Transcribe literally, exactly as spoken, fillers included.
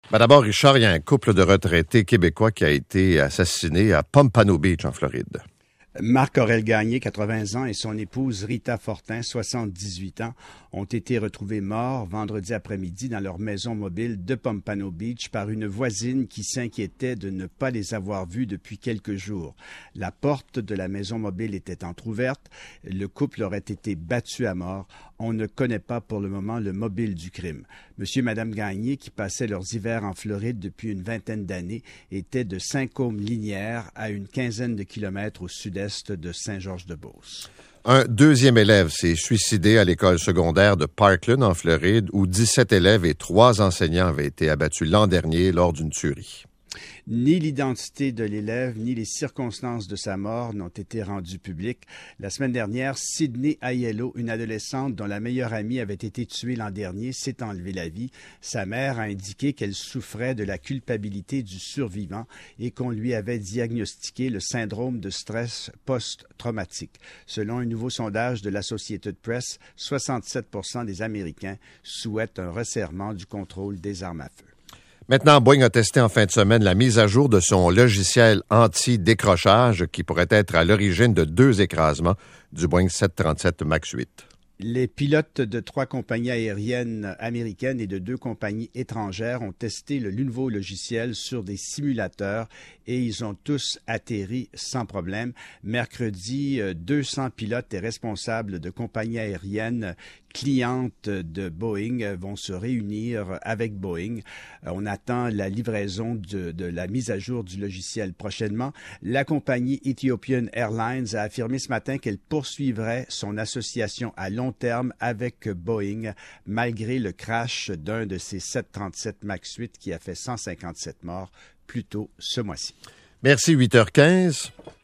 Ben d'abord, Richard, il y a un couple de retraités québécois qui a été assassiné à Pompano Beach, en Floride. Marc-Aurèle Gagné, quatre-vingts ans, et son épouse Rita Fortin, soixante-dix-huit ans, ont été retrouvés morts vendredi après-midi dans leur maison mobile de Pompano Beach par une voisine qui s'inquiétait de ne pas les avoir vus depuis quelques jours. La porte de la maison mobile était entrouverte. Le couple aurait été battu à mort. On ne connaît pas pour le moment le mobile du crime. Monsieur et Madame Gagné, qui passaient leurs hivers en Floride depuis une vingtaine d'années, étaient de Saint-Côme-Linière, à une quinzaine de kilomètres au sud-est de Saint-Georges-de-Beauce. Un deuxième élève s'est suicidé à l'école secondaire de Parkland, en Floride, où dix-sept élèves et trois enseignants avaient été abattus l'an dernier lors d'une tuerie. Ni l'identité de l'élève, ni les circonstances de sa mort n'ont été rendues publiques. La semaine dernière, Sydney Aiello, une adolescente dont la meilleure amie avait été tuée l'an dernier, s'est enlevé la vie. Sa mère a indiqué qu'elle souffrait de la culpabilité du survivant et qu'on lui avait diagnostiqué le syndrome de stress post-traumatique. Selon un nouveau sondage de l'Associated Press, soixante-sept pour cent des Américains souhaitent un resserrement du contrôle des armes à feu. Maintenant, Boeing a testé en fin de semaine la mise à jour de son logiciel anti-décrochage qui pourrait être à l'origine de deux écrasements du Boeing sept cent trente-sept MAX huit. Les pilotes de trois compagnies aériennes américaines et de deux compagnies étrangères ont testé le nouveau logiciel sur des simulateurs et ils ont tous atterri sans problème. Mercredi, deux cents pilotes et responsables de compagnies aériennes clientes de Boeing vont se réunir avec Boeing. On attend la livraison de, de la mise à jour du logiciel prochainement. La compagnie Ethiopian Airlines a affirmé ce matin qu'elle poursuivrait son association à long terme avec Boeing, malgré le crash d'un de ses sept cent trente-sept MAX huit qui a fait cent cinquante-sept morts plus tôt ce mois-ci. Merci, huit heures quinze.